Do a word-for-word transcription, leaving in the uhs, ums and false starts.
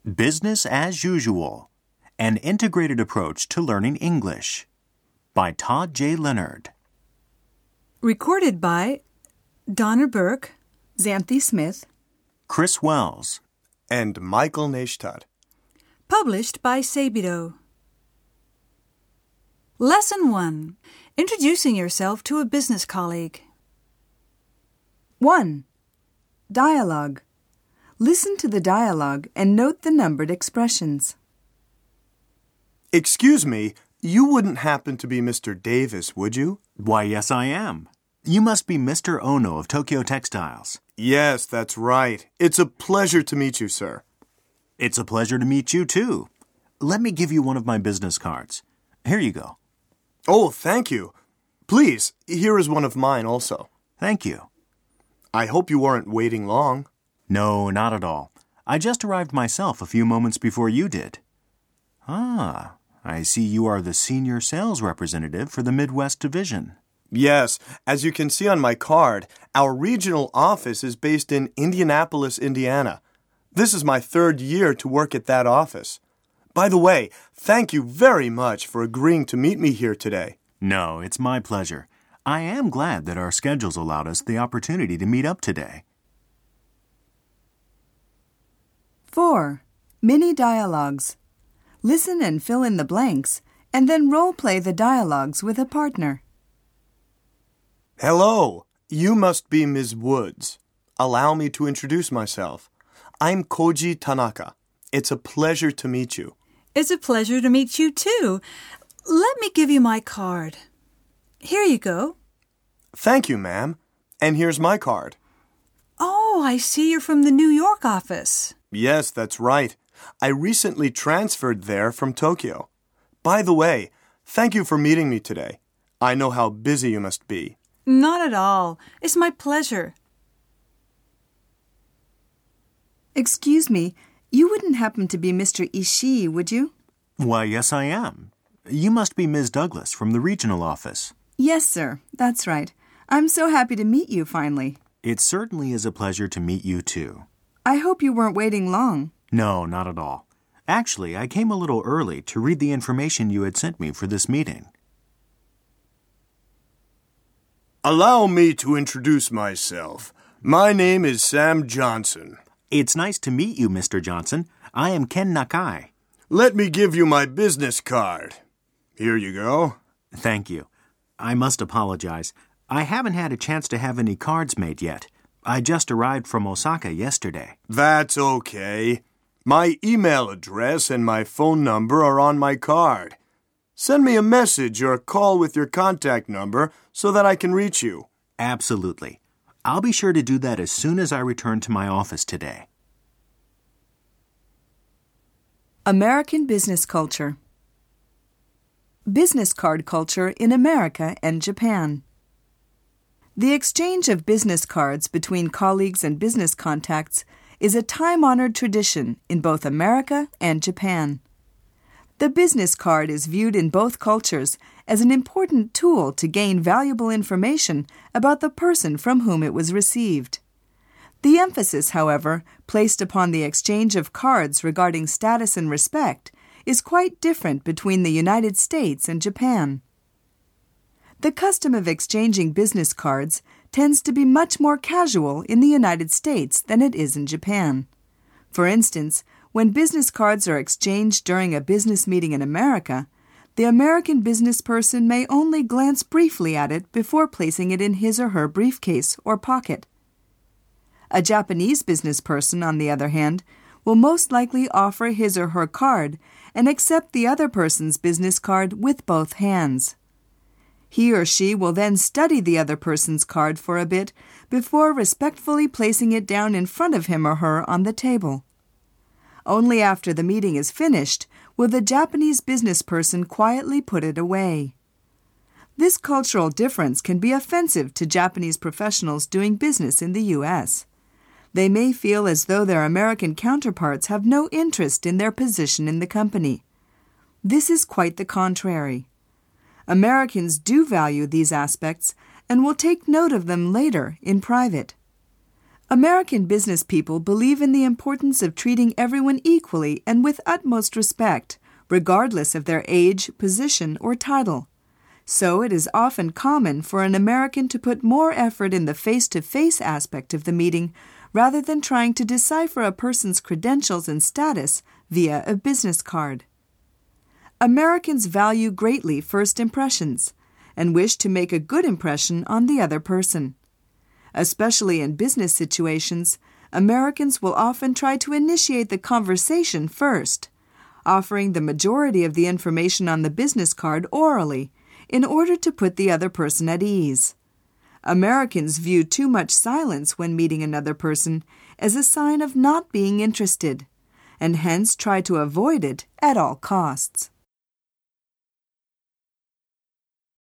Business as Usual, An Integrated Approach to Learning English by Todd J. Leonard. Recorded by Donna Burke, Xanthi Smith, Chris Wells, and Michael Neistat. Published by Sabido. Lesson one. Introducing yourself to a business colleague. one. Dialogue. Listen to the dialogue and note the numbered expressions. Excuse me, you wouldn't happen to be Mister Davis, would you? Why, yes, I am. You must be Mister Ono of Tokyo Textiles. Yes, that's right. It's a pleasure to meet you, sir. It's a pleasure to meet you, too. Let me give you one of my business cards. Here you go. Oh, thank you. Please, here is one of mine also. Thank you. I hope you weren't waiting long. No, not at all. I just arrived myself a few moments before you did. Ah, I see you are the senior sales representative for the Midwest Division. Yes, as you can see on my card, our regional office is based in Indianapolis, Indiana. This is my third year to work at that office. By the way, thank you very much for agreeing to meet me here today. No, it's my pleasure. I am glad that our schedules allowed us the opportunity to meet up today. four. Mini dialogues. Listen and fill in the blanks, and then role-play the dialogues with a partner. Hello, you must be Miz Woods. Allow me to introduce myself. I'm Koji Tanaka. It's a pleasure to meet you. It's a pleasure to meet you, too. Let me give you my card. Here you go. Thank you, ma'am. And here's my card. Oh, I see you're from the New York office. Yes, that's right. I recently transferred there from Tokyo. By the way, thank you for meeting me today. I know how busy you must be. Not at all. It's my pleasure. Excuse me, you wouldn't happen to be Mister Ishii, would you? Why, yes, I am. You must be Miz Douglas from the regional office. Yes, sir. That's right. I'm so happy to meet you finally. It certainly is a pleasure to meet you, too. I hope you weren't waiting long. No, not at all. Actually, I came a little early to read the information you had sent me for this meeting. Allow me to introduce myself. My name is Sam Johnson. It's nice to meet you, Mister Johnson. I am Ken Nakai. Let me give you my business card. Here you go. Thank you. I must apologize. I haven't had a chance to have any cards made yet. I just arrived from Osaka yesterday. That's okay. My email address and my phone number are on my card. Send me a message or a call with your contact number so that I can reach you. Absolutely. I'll be sure to do that as soon as I return to my office today. American business culture. Business card culture in America and Japan. The exchange of business cards between colleagues and business contacts is a time-honored tradition in both America and Japan. The business card is viewed in both cultures as an important tool to gain valuable information about the person from whom it was received. The emphasis, however, placed upon the exchange of cards regarding status and respect is quite different between the United States and Japan. The custom of exchanging business cards tends to be much more casual in the United States than it is in Japan. For instance, when business cards are exchanged during a business meeting in America, the American business person may only glance briefly at it before placing it in his or her briefcase or pocket. A Japanese business person, on the other hand, will most likely offer his or her card and accept the other person's business card with both hands. He or she will then study the other person's card for a bit before respectfully placing it down in front of him or her on the table. Only after the meeting is finished will the Japanese business person quietly put it away. This cultural difference can be offensive to Japanese professionals doing business in the U S They may feel as though their American counterparts have no interest in their position in the company. This is quite the contrary. Americans do value these aspects and will take note of them later in private. American business people believe in the importance of treating everyone equally and with utmost respect, regardless of their age, position, or title. So it is often common for an American to put more effort in the face-to-face aspect of the meeting rather than trying to decipher a person's credentials and status via a business card. Americans value greatly first impressions and wish to make a good impression on the other person. Especially in business situations, Americans will often try to initiate the conversation first, offering the majority of the information on the business card orally in order to put the other person at ease. Americans view too much silence when meeting another person as a sign of not being interested, and hence try to avoid it at all costs.